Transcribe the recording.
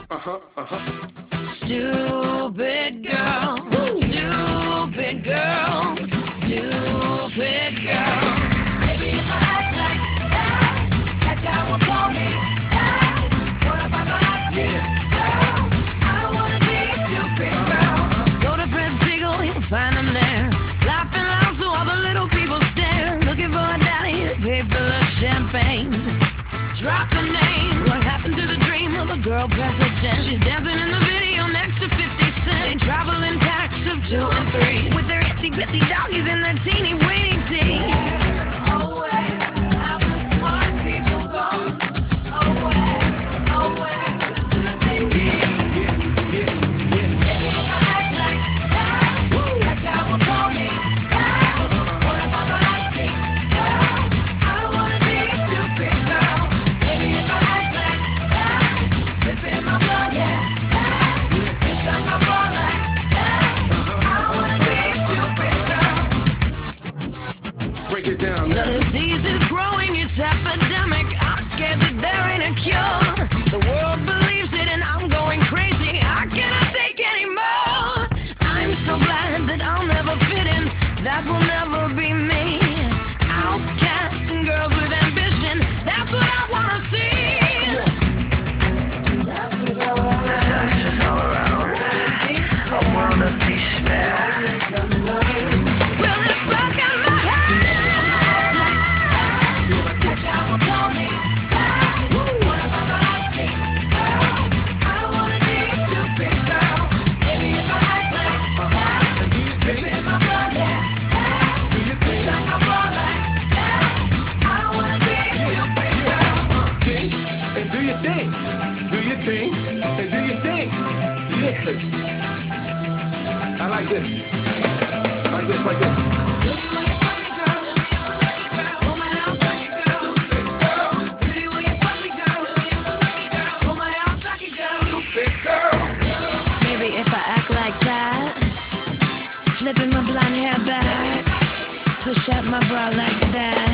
Stupid girl, stupid girl, stupid girl. Maybe if I act like that guy will call me back. What if I act girl? I don't wanna be a stupid girl. Go to Fred Siegel, you'll find him there, laughing loud so all the little people stare, looking for a daddy to pay for the champagne. Drop the name. What happened to the dream of a girl president? She's dancing in the video next to 50 Cent. They travel in packs of 2 and 3 with their itsy bitsy doggies and their teeny weeny teeth. Oh, where have the smart people gone? Oh, where do they be? Maybe if I act like that guy will call me back. What if I'm asking, girl? I don't wanna be a stupid girl. Maybe if I act like that, slip in my blood, yeah. It's like my blood like that. I don't wanna be a stupid girl. Break it down. The disease is growing, it's epidemic. I'm scared that there ain't a cure. The world believes it and I'm going crazy. I cannot take anymore. I'm so glad that I'll never fit in. That will never be me. Outcast and girls with ambition. That's what I wanna see. Disasters all around. A world of despair. Well, it's back in my head. That guy will call me back. What if I'm asking, girl? I don't wanna be a stupid girl. Maybe if I act like that, slip in my blood, yeah. It's like my blood like that. I don't wanna be a stupid girl. Think and do your thing. Do your thing and do your thing. Yeah. I like this. Like this, like this. Maybe if I act like that, flipping my blonde hair back, push up my bra like that.